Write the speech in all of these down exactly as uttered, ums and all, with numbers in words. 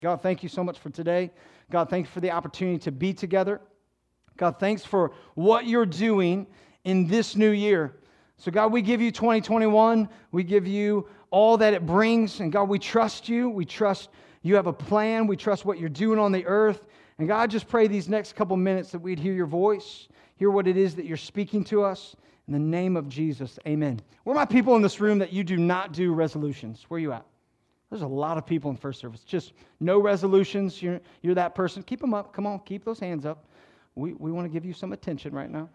God, thank you so much for today. God, thanks for the opportunity to be together. God, thanks for what you're doing in this new year. So God, we give you twenty twenty-one. We give you all that it brings. And God, we trust you. We trust you have a plan. We trust what you're doing on the earth. And God, I just pray these next couple minutes that we'd hear your voice, hear what it is that you're speaking to us. In the name of Jesus, amen. Where are my people in this room that you do not do resolutions? Where are you at? There's a lot of people in first service. Just no resolutions. You're, you're that person. Keep them up. Come on, keep those hands up. We, we want to give you some attention right now.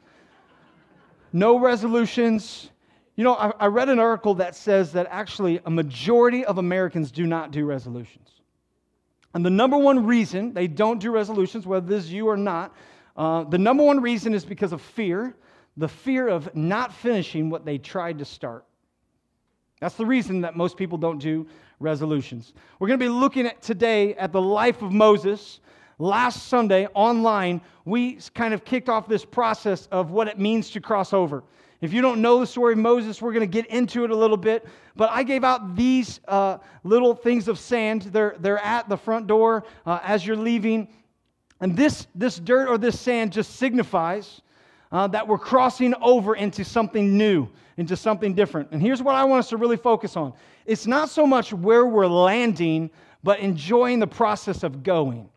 No resolutions. You know, I, I read an article that says that actually a majority of Americans do not do resolutions. And the number one reason they don't do resolutions, whether this is you or not, uh, the number one reason is because of fear. The fear of not finishing what they tried to start. That's the reason that most people don't do resolutions. We're going to be looking at today at the life of Moses. Last Sunday, online, we kind of kicked off this process of what it means to cross over. If you don't know the story of Moses, we're going to get into it a little bit. But I gave out these uh, little things of sand. They're, they're at the front door uh, as you're leaving. And this, this dirt or this sand just signifies Uh, that we're crossing over into something new, into something different. And here's what I want us to really focus on. It's not so much where we're landing, but enjoying the process of going.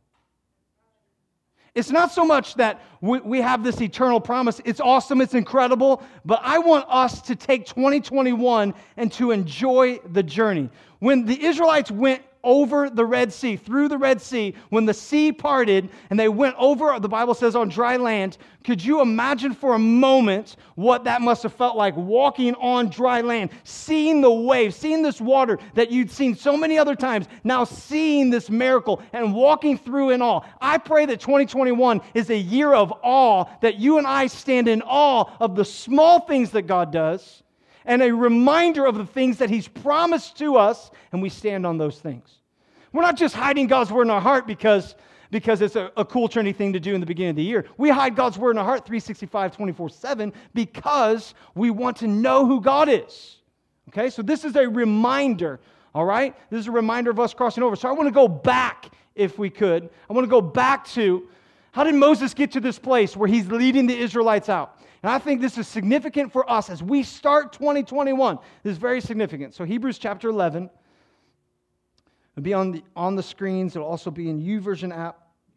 It's not so much that we, we have this eternal promise. It's awesome, it's incredible, but I want us to take twenty twenty-one and to enjoy the journey. When the Israelites went over the Red Sea, through the Red Sea, when the sea parted and they went over, the Bible says, on dry land, could you imagine for a moment what that must have felt like, walking on dry land, seeing the waves, seeing this water that you'd seen so many other times, now seeing this miracle and walking through in awe. I pray that twenty twenty-one is a year of awe, that you and I stand in awe of the small things that God does, and a reminder of the things that He's promised to us, and we stand on those things. We're not just hiding God's Word in our heart because, because it's a, a cool, trendy thing to do in the beginning of the year. We hide God's Word in our heart three sixty-five, twenty-four seven because we want to know who God is. Okay, so this is a reminder, all right? This is a reminder of us crossing over. So I want to go back, if we could. I want to go back to, how did Moses get to this place where he's leading the Israelites out? And I think this is significant for us as we start twenty twenty-one. This is very significant. So Hebrews chapter eleven. It'll be on the, on the screens. It'll also be in YouVersion app.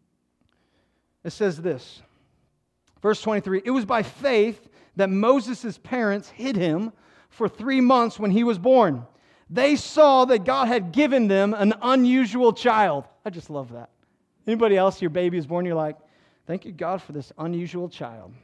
It says this. Verse twenty-three. It was by faith that Moses' parents hid him for three months when he was born. They saw that God had given them an unusual child. I just love that. Anybody else, your baby is born, you're like, thank you, God, for this unusual child.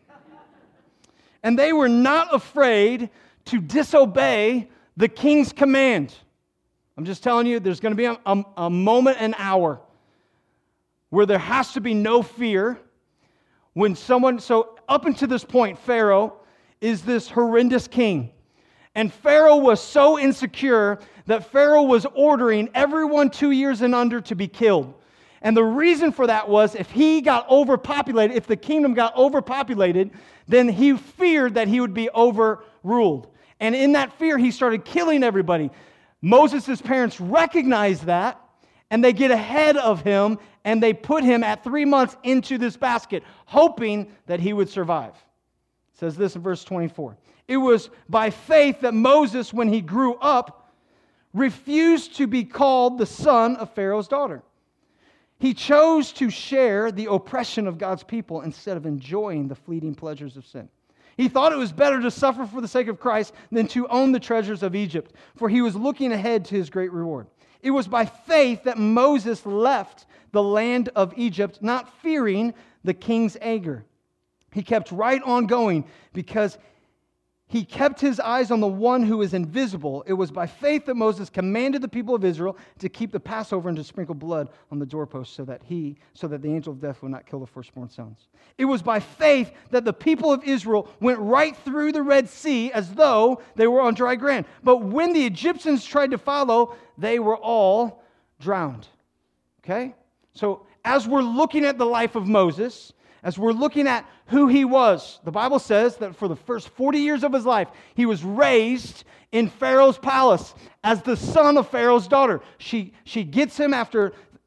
And they were not afraid to disobey the king's command. I'm just telling you, there's going to be a, a, a moment, an hour, where there has to be no fear. When someone, so up until this point, Pharaoh is this horrendous king. And Pharaoh was so insecure that Pharaoh was ordering everyone two years and under to be killed. And the reason for that was if he got overpopulated, if the kingdom got overpopulated, then he feared that he would be overruled. And in that fear, he started killing everybody. Moses' parents recognized that, and they get ahead of him, and they put him at three months into this basket, hoping that he would survive. It says this in verse twenty-four. It was by faith that Moses, when he grew up, refused to be called the son of Pharaoh's daughter. He chose to share the oppression of God's people instead of enjoying the fleeting pleasures of sin. He thought it was better to suffer for the sake of Christ than to own the treasures of Egypt, for he was looking ahead to his great reward. It was by faith that Moses left the land of Egypt, not fearing the king's anger. He kept right on going because he kept his eyes on the one who is invisible. It was by faith that Moses commanded the people of Israel to keep the Passover and to sprinkle blood on the doorposts so that he, so that the angel of death would not kill the firstborn sons. It was by faith that the people of Israel went right through the Red Sea as though they were on dry ground. But when the Egyptians tried to follow, they were all drowned. Okay? So as we're looking at the life of Moses, as we're looking at who he was, the Bible says that for the first forty years of his life, he was raised in Pharaoh's palace as the son of Pharaoh's daughter. She, she gets him after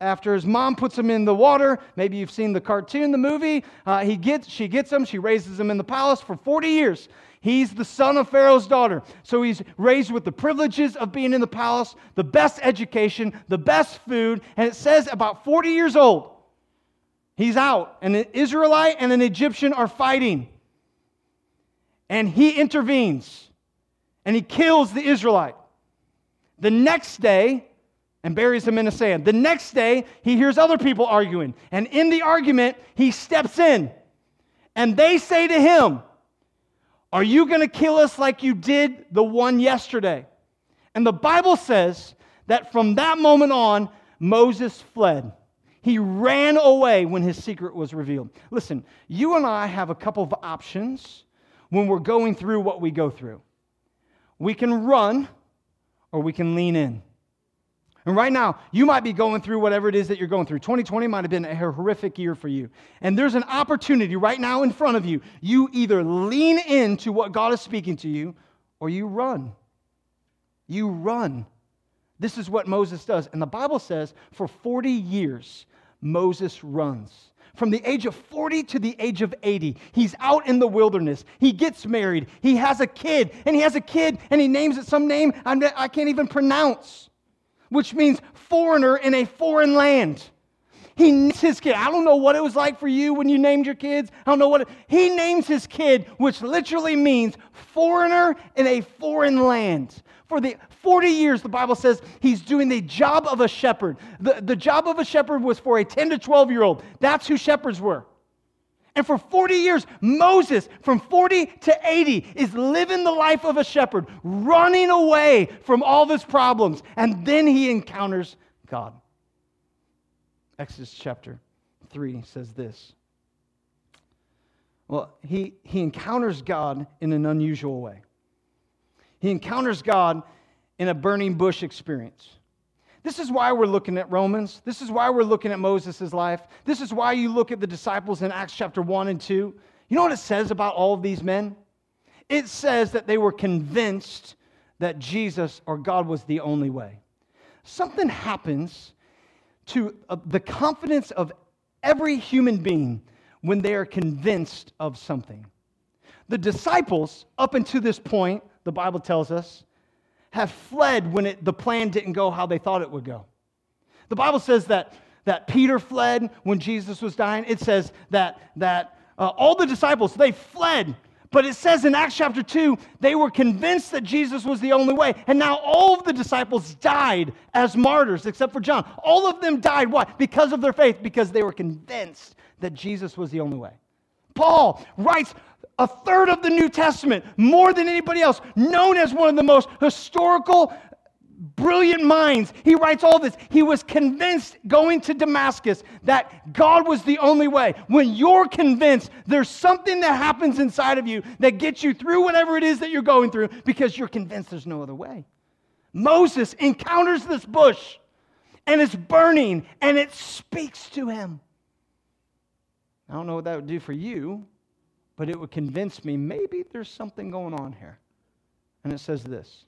after his mom puts him in the water, maybe you've seen the cartoon, the movie, uh, he gets, she gets him, she raises him in the palace for forty years. He's the son of Pharaoh's daughter. So he's raised with the privileges of being in the palace, the best education, the best food, and it says about forty years old, he's out, and an Israelite and an Egyptian are fighting. And he intervenes, and he kills the Israelite. The next day, and buries him in the sand. The next day, he hears other people arguing. And in the argument, he steps in. And they say to him, are you going to kill us like you did the one yesterday? And the Bible says that from that moment on, Moses fled. He ran away when his secret was revealed. Listen, you and I have a couple of options when we're going through what we go through. We can run or we can lean in. And right now, you might be going through whatever it is that you're going through. twenty twenty might have been a horrific year for you. And there's an opportunity right now in front of you. You either lean into what God is speaking to you, or you run. You run. This is what Moses does. And the Bible says for forty years, Moses runs. From the age of forty to the age of eighty, he's out in the wilderness. He gets married. He has a kid. And he has a kid, and he names it some name I can't even pronounce, which means foreigner in a foreign land. He names his kid. I don't know what it was like for you when you named your kids. I don't know what it, he names his kid, which literally means foreigner in a foreign land. For the forty years, the Bible says he's doing the job of a shepherd. The, the job of a shepherd was for a ten to twelve-year-old. That's who shepherds were. And for forty years, Moses, from forty to eighty, is living the life of a shepherd, running away from all of his problems. And then he encounters God. Exodus chapter three says this. Well, he, he encounters God in an unusual way. He encounters God in a burning bush experience. This is why we're looking at Romans. This is why we're looking at Moses' life. This is why you look at the disciples in Acts chapter one and two. You know what it says about all of these men? It says that they were convinced that Jesus or God was the only way. Something happens to uh, the confidence of every human being when they are convinced of something. The disciples, up until this point, the Bible tells us, have fled when it, the plan didn't go how they thought it would go. The Bible says that, that Peter fled when Jesus was dying. It says that, that uh, all the disciples, they fled. But it says in Acts chapter two, they were convinced that Jesus was the only way. And now all of the disciples died as martyrs, except for John. All of them died, why? Because of their faith, because they were convinced that Jesus was the only way. Paul writes a third of the New Testament, more than anybody else, known as one of the most historical, brilliant minds. He writes all this. He was convinced going to Damascus that God was the only way. When you're convinced, there's something that happens inside of you that gets you through whatever it is that you're going through because you're convinced there's no other way. Moses encounters this bush, and it's burning, and it speaks to him. I don't know what that would do for you, but it would convince me maybe there's something going on here. And it says this.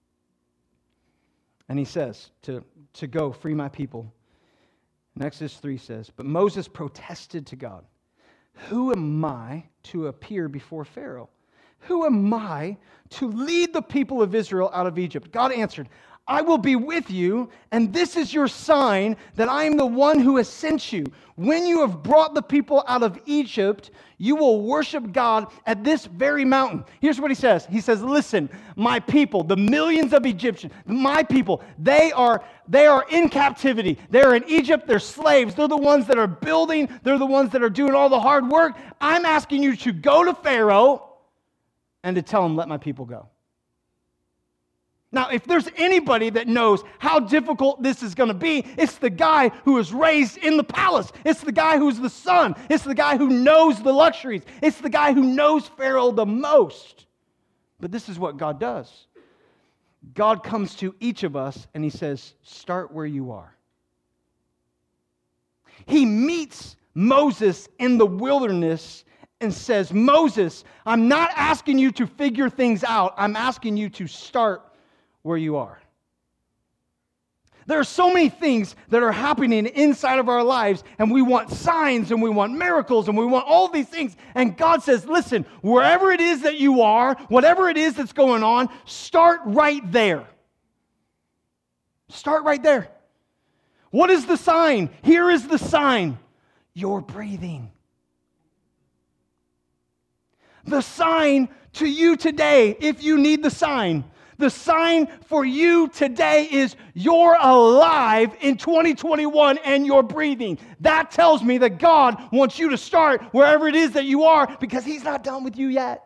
And he says to, to go free my people. And Exodus three says, but Moses protested to God, who am I to appear before Pharaoh? Who am I to lead the people of Israel out of Egypt? God answered, I will be with you, and this is your sign that I am the one who has sent you. When you have brought the people out of Egypt, you will worship God at this very mountain. Here's what he says. He says, listen, my people, the millions of Egyptians, my people, they are, they are in captivity. They're in Egypt. They're slaves. They're the ones that are building. They're the ones that are doing all the hard work. I'm asking you to go to Pharaoh and to tell him, let my people go. Now, if there's anybody that knows how difficult this is going to be, it's the guy who was raised in the palace. It's the guy who's the son. It's the guy who knows the luxuries. It's the guy who knows Pharaoh the most. But this is what God does. God comes to each of us and he says, start where you are. He meets Moses in the wilderness and says, Moses, I'm not asking you to figure things out. I'm asking you to start where you are. There are so many things that are happening inside of our lives, and we want signs, and we want miracles, and we want all these things. And God says, listen, wherever it is that you are, whatever it is that's going on, start right there. Start right there. What is the sign? Here is the sign. You're breathing. The sign to you today, if you need the sign, the sign for you today is you're alive in twenty twenty-one and you're breathing. That tells me that God wants you to start wherever it is that you are because He's not done with you yet.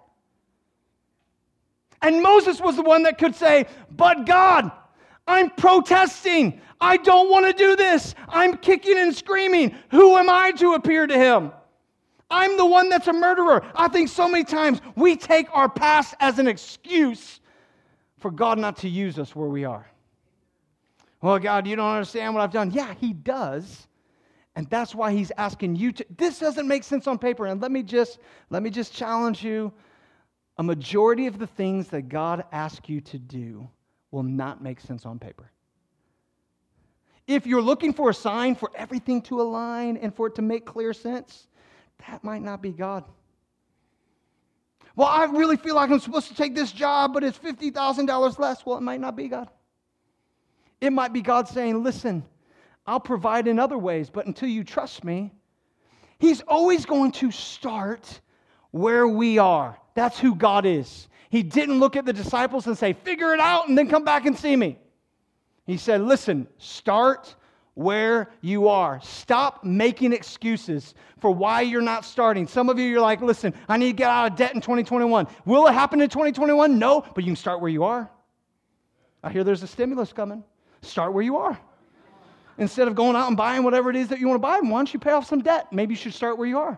And Moses was the one that could say, but God, I'm protesting. I don't want to do this. I'm kicking and screaming. Who am I to appear to Him? I'm the one that's a murderer. I think so many times we take our past as an excuse for God not to use us where we are. Well, God, you don't understand what I've done. Yeah, He does. And that's why He's asking you to. This doesn't make sense on paper. And let me just, let me just challenge you. A majority of the things that God asks you to do will not make sense on paper. If you're looking for a sign for everything to align and for it to make clear sense, that might not be God. Well, I really feel like I'm supposed to take this job, but it's fifty thousand dollars less. Well, it might not be God. It might be God saying, listen, I'll provide in other ways, but until you trust me, He's always going to start where we are. That's who God is. He didn't look at the disciples and say, figure it out and then come back and see me. He said, listen, start where you are. Stop making excuses for why you're not starting. Some of you, you're like, listen, I need to get out of debt in twenty twenty-one. Will it happen in twenty twenty-one? No, but you can start where you are. I hear there's a stimulus coming. Start where you are. Instead of going out and buying whatever it is that you want to buy, why don't you pay off some debt? Maybe you should start where you are.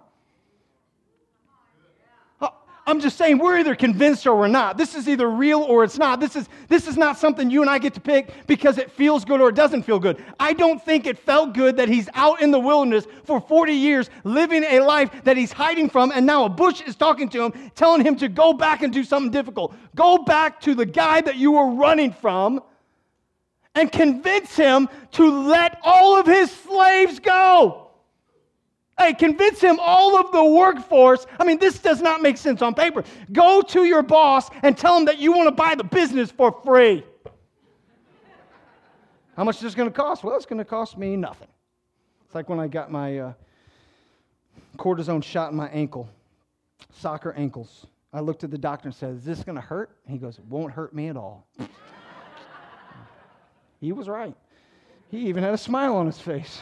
I'm just saying we're either convinced or we're not. This is either real or it's not. This is, this is not something you and I get to pick because it feels good or it doesn't feel good. I don't think it felt good that he's out in the wilderness for forty years living a life that he's hiding from, and now a bush is talking to him, telling him to go back and do something difficult. Go back to the guy that you were running from and convince him to let all of his slaves go. Hey, convince him all of the workforce. I mean, this does not make sense on paper. Go to your boss and tell him that you want to buy the business for free. How much is this going to cost? Well, it's going to cost me nothing. It's like when I got my uh, cortisone shot in my ankle, soccer ankles. I looked at the doctor and said, is this going to hurt? And he goes, it won't hurt me at all. He was right. He even had a smile on his face.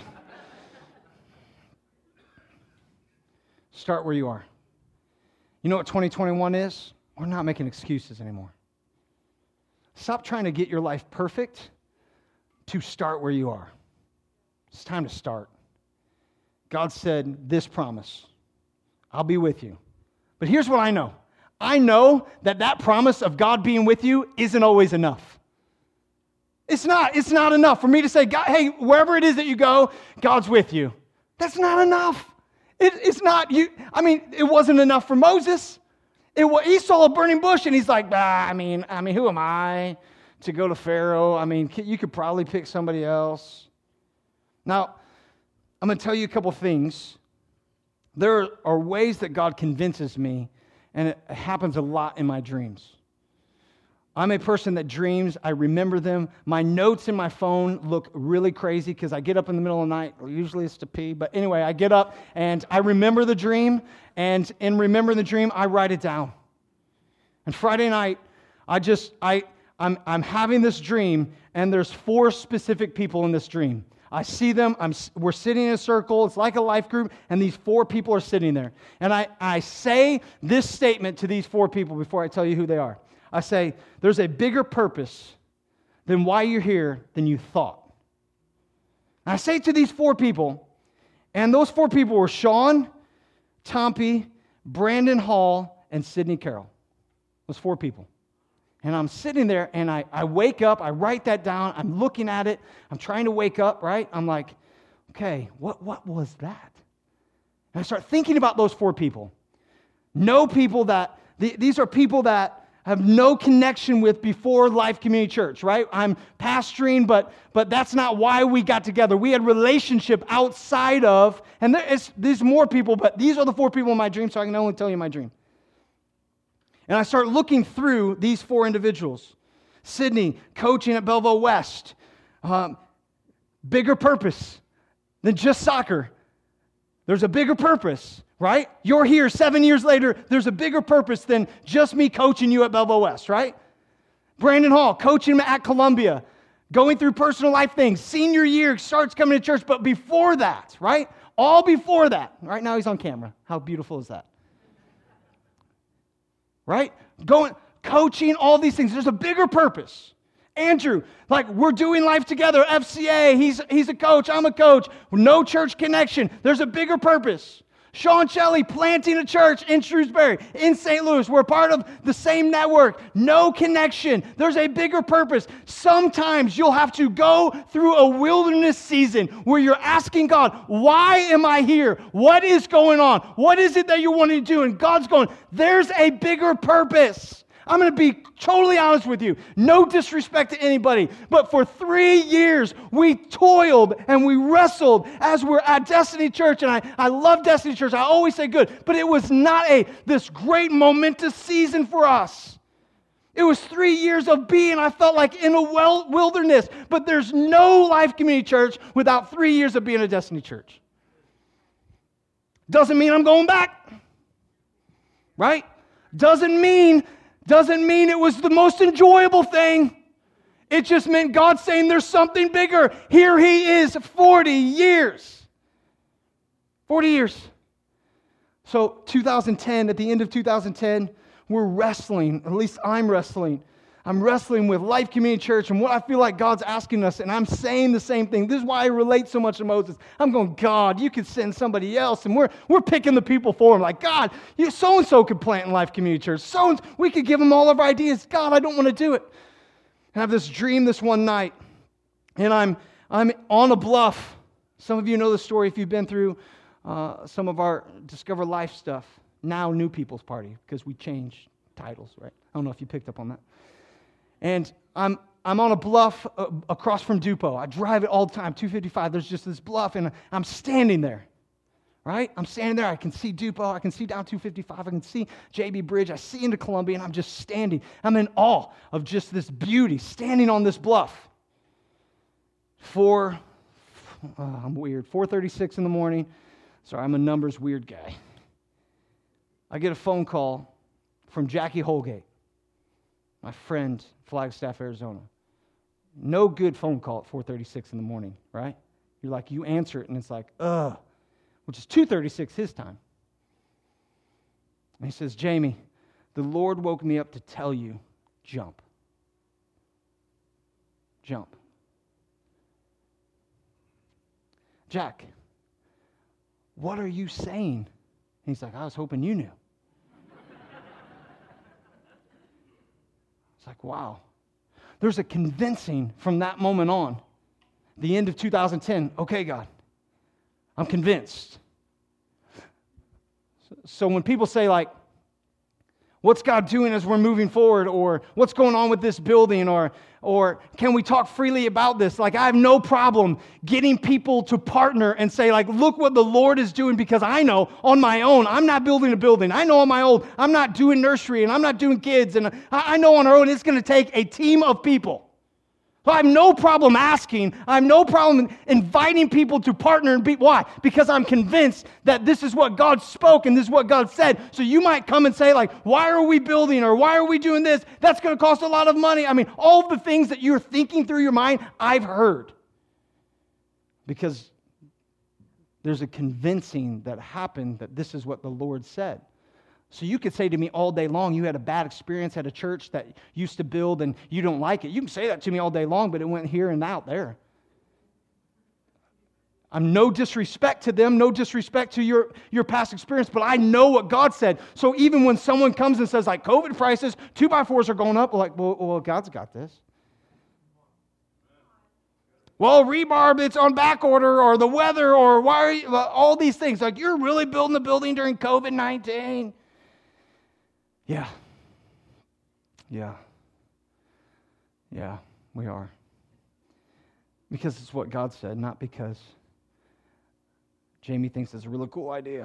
Start where you are. You know what twenty twenty-one is? We're not making excuses anymore. Stop trying to get your life perfect to start where you are. It's time to start. God said this promise, I'll be with you. But here's what I know. I know that that promise of God being with you isn't always enough. It's not. It's not enough for me to say, God, hey, wherever it is that you go, God's with you. That's not enough. It, it's not you. I mean, it wasn't enough for Moses. It was, he saw a burning bush and he's like, ah, I mean, I mean, who am I to go to Pharaoh? I mean, you could probably pick somebody else. Now, I'm going to tell you a couple things. There are ways that God convinces me, and it happens a lot in my dreams. I'm a person that dreams. I remember them. My notes in my phone look really crazy because I get up in the middle of the night. Usually it's to pee. But anyway, I get up and I remember the dream. And in remembering the dream, I write it down. And Friday night, I just, I, I'm, I'm having this dream. And there's four specific people in this dream. I see them. I'm, we're sitting in a circle. It's like a life group. And these four people are sitting there. And I, I say this statement to these four people before I tell you who they are. I say, there's a bigger purpose than why you're here than you thought. And I say to these four people, and those four people were Sean, Tompe, Brandon Hall, and Sidney Carroll. Those four people. And I'm sitting there, and I, I wake up, I write that down, I'm looking at it, I'm trying to wake up, right? I'm like, okay, what, what was that? And I start thinking about those four people. No people that, th- these are people that have no connection with before Life Community Church, right? I'm pastoring, but but that's not why we got together. We had relationship outside of, and there is, there's more people, but these are the four people in my dream, so I can only tell you my dream. And I start looking through these four individuals. Sydney, coaching at Belleville West. Um, bigger purpose than just soccer. There's a bigger purpose, right? You're here seven years later. There's a bigger purpose than just me coaching you at Belleville West, right? Brandon Hall, coaching him at Columbia, going through personal life things. Senior year, starts coming to church. But before that, right? All before that. Right now he's on camera. How beautiful is that? Right? Going, coaching, all these things. There's a bigger purpose. Andrew, like we're doing life together, F C A, he's, he's a coach, I'm a coach, no church connection. There's a bigger purpose. Sean Shelley planting a church in Shrewsbury, in Saint Louis. We're part of the same network. No connection. There's a bigger purpose. Sometimes you'll have to go through a wilderness season where you're asking God, why am I here? What is going on? What is it that you want to do? And God's going, there's a bigger purpose. I'm going to be totally honest with you. No disrespect to anybody. But for three years, we toiled and we wrestled as we're at Destiny Church. And I, I love Destiny Church. I always say good. But it was not a this great momentous season for us. It was three years of being, I felt like, in a well, wilderness. But there's no Life Community Church without three years of being a Destiny Church. Doesn't mean I'm going back. Right? Doesn't mean... Doesn't mean it was the most enjoyable thing. It just meant God saying there's something bigger. Here he is, forty years. forty years. So two thousand ten, at the end of two thousand ten, we're wrestling, at least I'm wrestling. I'm wrestling with Life Community Church and what I feel like God's asking us, and I'm saying the same thing. This is why I relate so much to Moses. I'm going, God, you could send somebody else, and we're we're picking the people for him. Like, God, you so-and-so could plant in Life Community Church. So we could give them all of our ideas. God, I don't want to do it. I have this dream this one night, and I'm I'm on a bluff. Some of you know the story if you've been through uh, some of our Discover Life stuff. Now New People's Party, because we changed titles, right? I don't know if you picked up on that. And I'm I'm on a bluff uh, across from Dupo. I drive it all the time, two fifty-five. There's just this bluff, and I'm standing there, right? I'm standing there. I can see Dupo. I can see down two fifty-five. I can see J B Bridge. I see into Columbia, and I'm just standing. I'm in awe of just this beauty, standing on this bluff. Four, uh, I'm weird, four thirty-six in the morning. Sorry, I'm a numbers weird guy. I get a phone call from Jackie Holgate, my friend, Flagstaff, Arizona. No good phone call at four thirty-six in the morning, right? You're like, you answer it, and it's like, ugh, which is two thirty-six his time. And he says, Jamie, the Lord woke me up to tell you, jump. Jump. Jack, what are you saying? And he's like, I was hoping you knew. It's like, wow. There's a convincing from that moment on, the end of two thousand ten. Okay, God, I'm convinced. So, so when people say, like, what's God doing as we're moving forward, or what's going on with this building, or or can we talk freely about this? Like, I have no problem getting people to partner and say, like, look what the Lord is doing, because I know on my own, I'm not building a building. I know on my own, I'm not doing nursery, and I'm not doing kids, and I, I know on our own, it's going to take a team of people. So I have no problem asking. I have no problem inviting people to partner and be. Why? Because I'm convinced that this is what God spoke and this is what God said. So you might come and say, like, why are we building, or why are we doing this? That's going to cost a lot of money. I mean, all the things that you're thinking through your mind, I've heard. Because there's a convincing that happened that this is what the Lord said. So you could say to me all day long, you had a bad experience at a church that used to build and you don't like it. You can say that to me all day long, but it went here and out there. I'm no disrespect to them, no disrespect to your, your past experience, but I know what God said. So even when someone comes and says, like, COVID prices, two by fours are going up, we're like, well, well, God's got this. Well, rebar, it's on back order, or the weather, or why are you, all these things. Like, you're really building the building during COVID nineteen. Yeah. Yeah. Yeah, we are. Because it's what God said, not because Jamie thinks it's a really cool idea.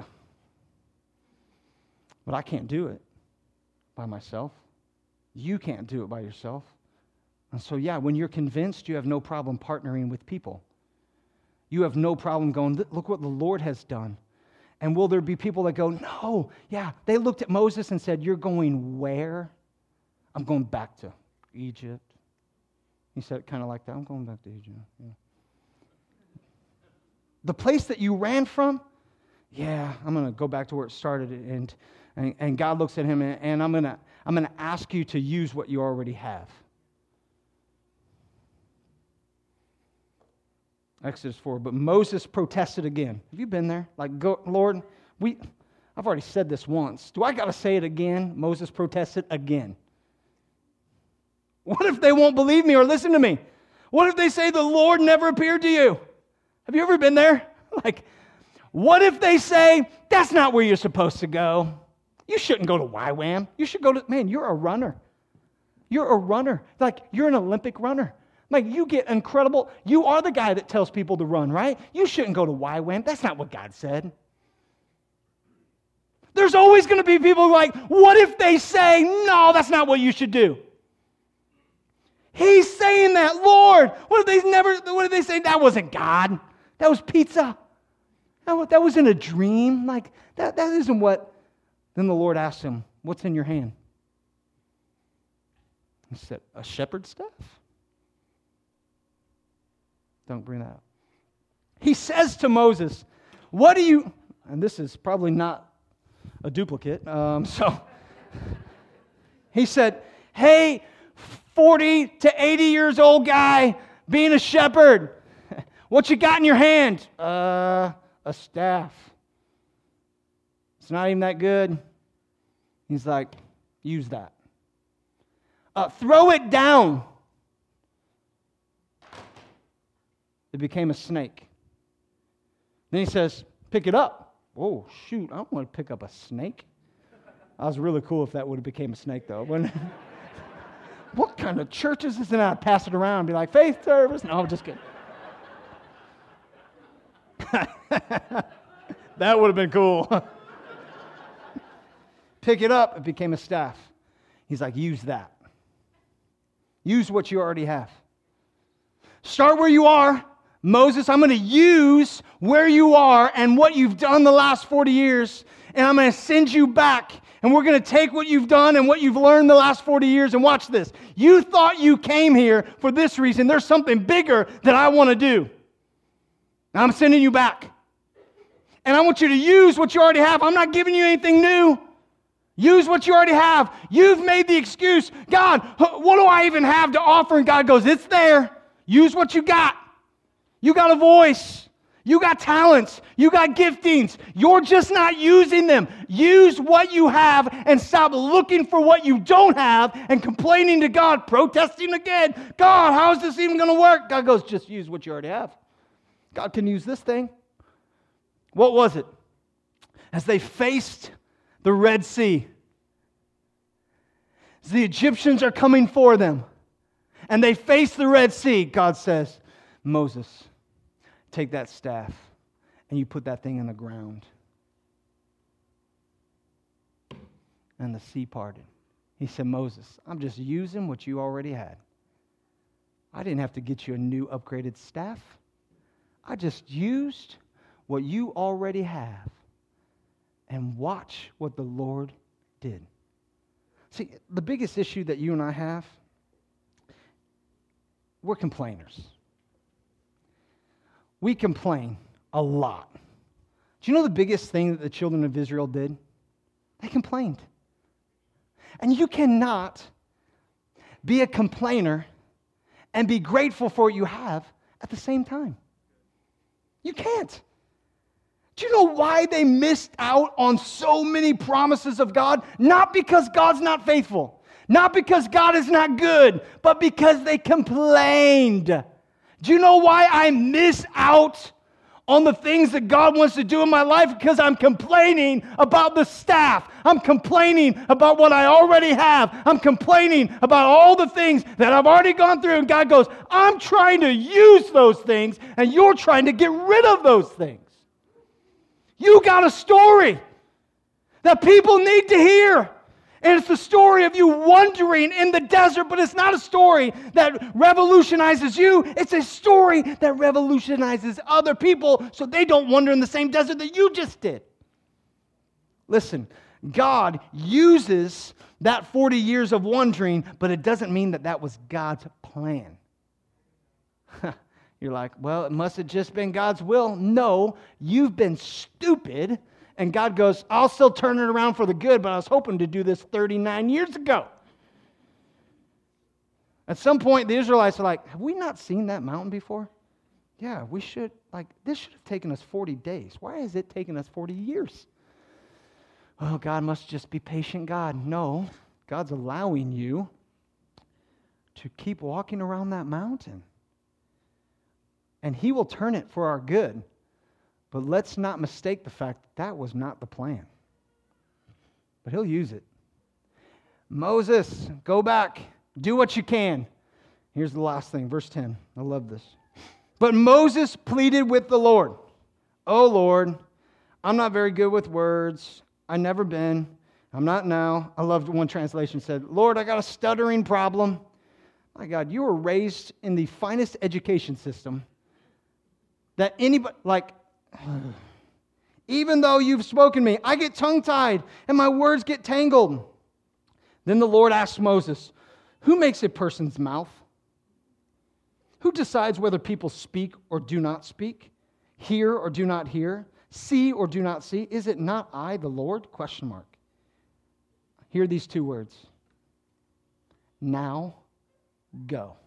But I can't do it by myself. You can't do it by yourself. And so, yeah, when you're convinced, you have no problem partnering with people. You have no problem going, look what the Lord has done. And will there be people that go, no, yeah, they looked at Moses and said, you're going where? I'm going back to Egypt. He said it kind of like that. I'm going back to Egypt. Yeah. The place that you ran from, yeah, I'm going to go back to where it started. And, and, and God looks at him, and, and I'm going to I'm going to ask you to use what you already have. Exodus four, but Moses protested again. Have you been there? Like, go, Lord, we, I've already said this once. Do I got to say it again? Moses protested again. What if they won't believe me or listen to me? What if they say the Lord never appeared to you? Have you ever been there? Like, what if they say, that's not where you're supposed to go? You shouldn't go to Y WAM. You should go to, man, you're a runner. You're a runner. Like, you're an Olympic runner. Like, you get incredible, you are the guy that tells people to run, right? You shouldn't go to Y WAM. That's not what God said. There's always going to be people like, what if they say, no, that's not what you should do? He's saying that, Lord. What if they never, what if they say, that wasn't God? That was pizza. That, was, that wasn't a dream. Like, that, that isn't what. Then the Lord asked him, what's in your hand? He said, a shepherd's staff? Don't bring that up. He says to Moses, what do you, and this is probably not a duplicate, um, so he said, hey, forty to eighty years old guy being a shepherd, what you got in your hand? Uh, a staff. It's not even that good. He's like, use that. Uh, throw it down. It became a snake. Then he says, pick it up. Oh, shoot, I don't want to pick up a snake. I was really cool if that would have became a snake, though. When, what kind of church is this? And I'd pass it around and be like, faith service? No, I'm just kidding. That would have been cool. Pick it up. It became a staff. He's like, use that. Use what you already have. Start where you are. Moses, I'm going to use where you are and what you've done the last forty years, and I'm going to send you back, and we're going to take what you've done and what you've learned the last forty years, and watch this. You thought you came here for this reason. There's something bigger that I want to do. Now I'm sending you back. And I want you to use what you already have. I'm not giving you anything new. Use what you already have. You've made the excuse, God, what do I even have to offer? And God goes, it's there. Use what you got. You got a voice. You got talents. You got giftings. You're just not using them. Use what you have and stop looking for what you don't have and complaining to God, protesting again. God, how is this even going to work? God goes, just use what you already have. God can use this thing. What was it? As they faced the Red Sea, as the Egyptians are coming for them, and they face the Red Sea, God says, Moses, take that staff and you put that thing in the ground. And the sea parted. He said, Moses, I'm just using what you already had. I didn't have to get you a new upgraded staff. I just used what you already have. And watch what the Lord did. See, the biggest issue that you and I have, we're complainers. We complain a lot. Do you know the biggest thing that the children of Israel did? They complained. And you cannot be a complainer and be grateful for what you have at the same time. You can't. Do you know why they missed out on so many promises of God? Not because God's not faithful, not because God is not good, but because they complained. Do you know why I miss out on the things that God wants to do in my life because I'm complaining about the staff. I'm complaining about what I already have. I'm complaining about all the things that I've already gone through. And God goes, I'm trying to use those things, and you're trying to get rid of those things. You got a story that people need to hear. And it's the story of you wandering in the desert, but it's not a story that revolutionizes you. It's a story that revolutionizes other people so they don't wander in the same desert that you just did. Listen, God uses that forty years of wandering, but it doesn't mean that that was God's plan. You're like, well, it must have just been God's will. No, you've been stupid. And God goes, I'll still turn it around for the good, but I was hoping to do this thirty-nine years ago. At some point, the Israelites are like, have we not seen that mountain before? Yeah, we should. Like, this should have taken us forty days. Why is it taking us forty years? Oh, God must just be patient God. No, God's allowing you to keep walking around that mountain. And He will turn it for our good. But let's not mistake the fact that that was not the plan. But He'll use it. Moses, go back. Do what you can. Here's the last thing, verse ten. I love this. But Moses pleaded with the Lord. Oh, Lord, I'm not very good with words. I've never been. I'm not now. I loved one translation said, Lord, I got a stuttering problem. My God, you were raised in the finest education system that anybody, like, even though you've spoken to me, I get tongue-tied and my words get tangled. Then the Lord asked Moses, who makes a person's mouth? Who decides whether people speak or do not speak? Hear or do not hear? See or do not see? Is it not I, the Lord? Question mark. Hear these two words. Now go.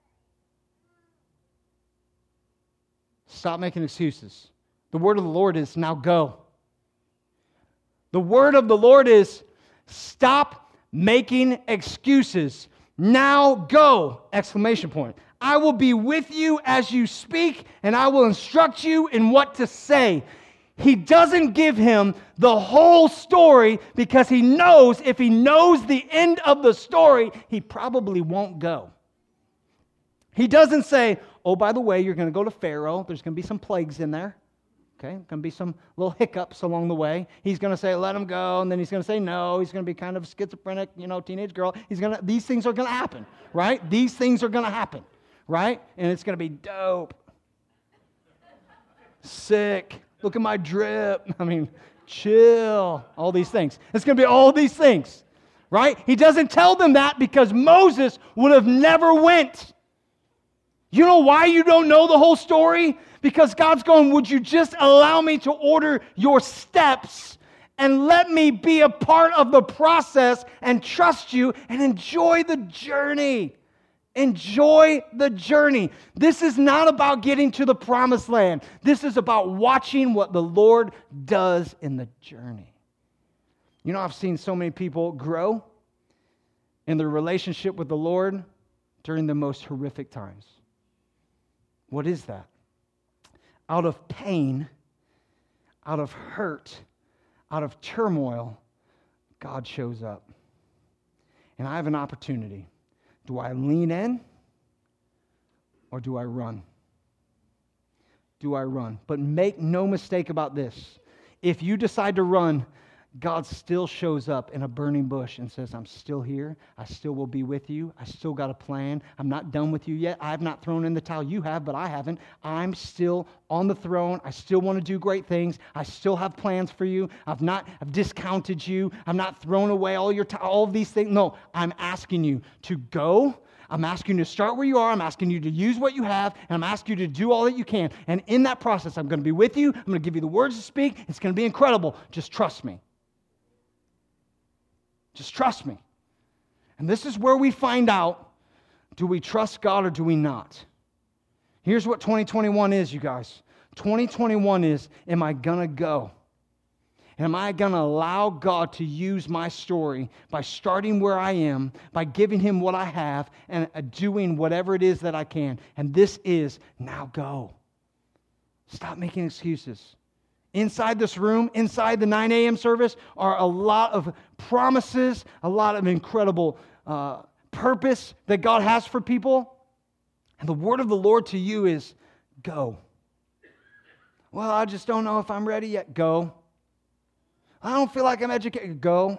Stop making excuses. The word of the Lord is, now go. The word of the Lord is, stop making excuses. Now go! Exclamation point. I will be with you as you speak, and I will instruct you in what to say. He doesn't give him the whole story because he knows if he knows the end of the story, he probably won't go. He doesn't say, oh, by the way, you're going to go to Pharaoh. There's going to be some plagues in there. Okay, going to be some little hiccups along the way. He's going to say, let him go, and then he's going to say no. He's going to be kind of schizophrenic, you know, teenage girl. He's going to. These things are going to happen, right? These things are going to happen, right? And it's going to be dope. Sick. Look at my drip. I mean, chill. All these things. It's going to be all these things, right? He doesn't tell them that because Moses would have never went. You know why you don't know the whole story? Because God's going, would you just allow me to order your steps and let me be a part of the process and trust you and enjoy the journey. Enjoy the journey. This is not about getting to the promised land. This is about watching what the Lord does in the journey. You know, I've seen so many people grow in their relationship with the Lord during the most horrific times. What is that? Out of pain, out of hurt, out of turmoil, God shows up. And I have an opportunity. Do I lean in or do I run? Do I run? But make no mistake about this. If you decide to run, God still shows up in a burning bush and says, I'm still here. I still will be with you. I still got a plan. I'm not done with you yet. I have not thrown in the towel. You have, but I haven't. I'm still on the throne. I still want to do great things. I still have plans for you. I've not I've discounted you. I've not thrown away all your t- all of these things. No, I'm asking you to go. I'm asking you to start where you are. I'm asking you to use what you have, and I'm asking you to do all that you can. And in that process, I'm going to be with you. I'm going to give you the words to speak. It's going to be incredible. Just trust me. Just trust me. And this is where we find out, do we trust God or do we not? Here's what twenty twenty-one is, you guys. twenty twenty-one is, am I going to go? Am I going to allow God to use my story by starting where I am, by giving Him what I have, and doing whatever it is that I can? And this is, now go. Stop making excuses. Inside this room, inside the nine a.m. service, are a lot of promises, a lot of incredible uh, purpose that God has for people. And the word of the Lord to you is, go. Well, I just don't know if I'm ready yet. Go. I don't feel like I'm educated. Go.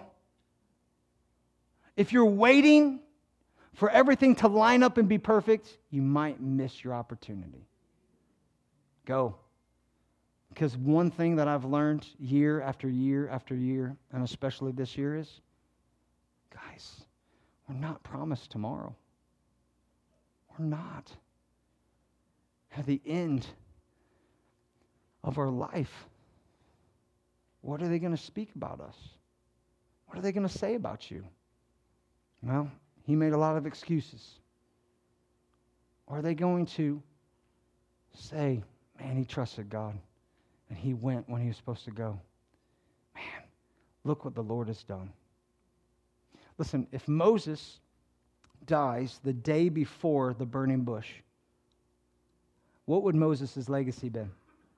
If you're waiting for everything to line up and be perfect, you might miss your opportunity. Go. Because one thing that I've learned year after year after year, and especially this year, is, guys, we're not promised tomorrow. We're not. At the end of our life, what are they going to speak about us? What are they going to say about you? Well, he made a lot of excuses. Or are they going to say, man, he trusted God, and he went when he was supposed to go? Man, look what the Lord has done. Listen, if Moses dies the day before the burning bush, what would Moses' legacy be?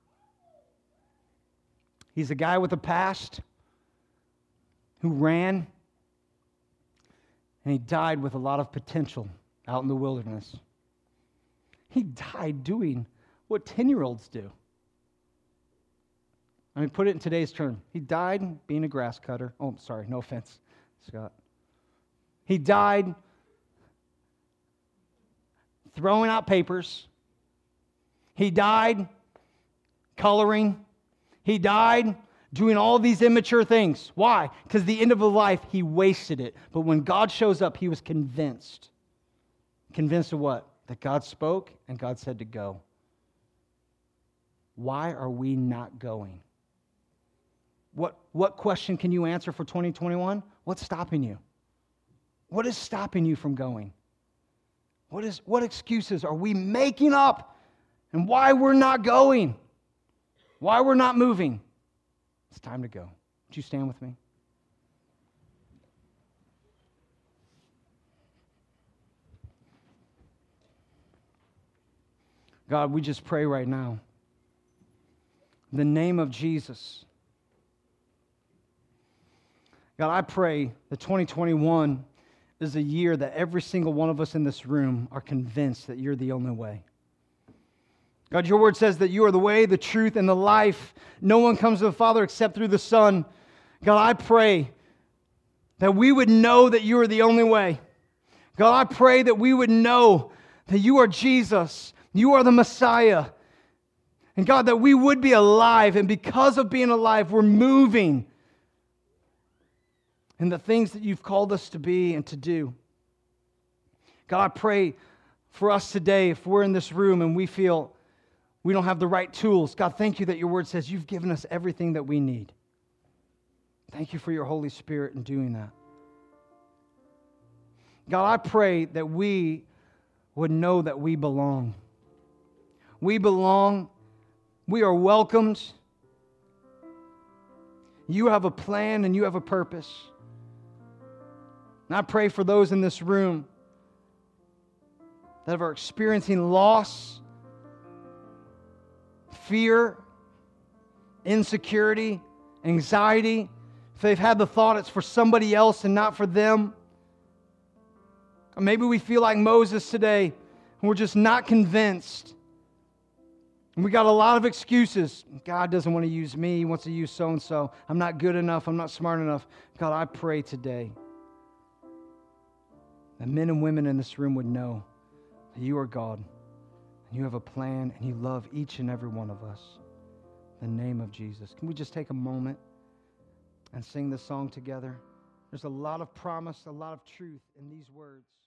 He's a guy with a past who ran, and he died with a lot of potential out in the wilderness. He died doing what ten-year-olds do. I mean, put it in today's term. He died being a grass cutter. Oh, sorry, no offense, Scott. He died throwing out papers. He died coloring. He died doing all these immature things. Why? Because the end of his life, he wasted it. But when God shows up, he was convinced. Convinced of what? That God spoke and God said to go. Why are we not going? What, what question can you answer for twenty twenty-one? What's stopping you? What is stopping you from going? What is what excuses are we making up? And why we're not going? Why we're not moving? It's time to go. Would you stand with me? God, we just pray right now, in the name of Jesus. God, I pray that twenty twenty-one is a year that every single one of us in this room are convinced that you're the only way. God, your word says that you are the way, the truth, and the life. No one comes to the Father except through the Son. God, I pray that we would know that you are the only way. God, I pray that we would know that you are Jesus. You are the Messiah. And God, that we would be alive. And because of being alive, we're moving in the things that you've called us to be and to do. God, I pray for us today, if we're in this room and we feel we don't have the right tools. God, thank you that your word says you've given us everything that we need. Thank you for your Holy Spirit in doing that. God, I pray that we would know that we belong. We belong. We are welcomed. You have a plan and you have a purpose. And I pray for those in this room that are experiencing loss, fear, insecurity, anxiety. If they've had the thought it's for somebody else and not for them. Or maybe we feel like Moses today and we're just not convinced. And we got a lot of excuses. God doesn't want to use me. He wants to use so-and-so. I'm not good enough. I'm not smart enough. God, I pray today that men and women in this room would know that you are God. And you have a plan, and you love each and every one of us. In the name of Jesus. Can we just take a moment and sing this song together? There's a lot of promise, a lot of truth in these words.